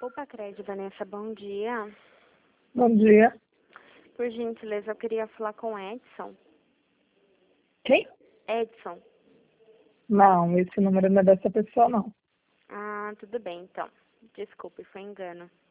Opa, Cred, Vanessa, bom dia. Bom dia. Por gentileza, eu queria falar com Edson. Quem? Edson. Não, esse número não é dessa pessoa, não. Ah, tudo bem, então. Desculpe, foi engano.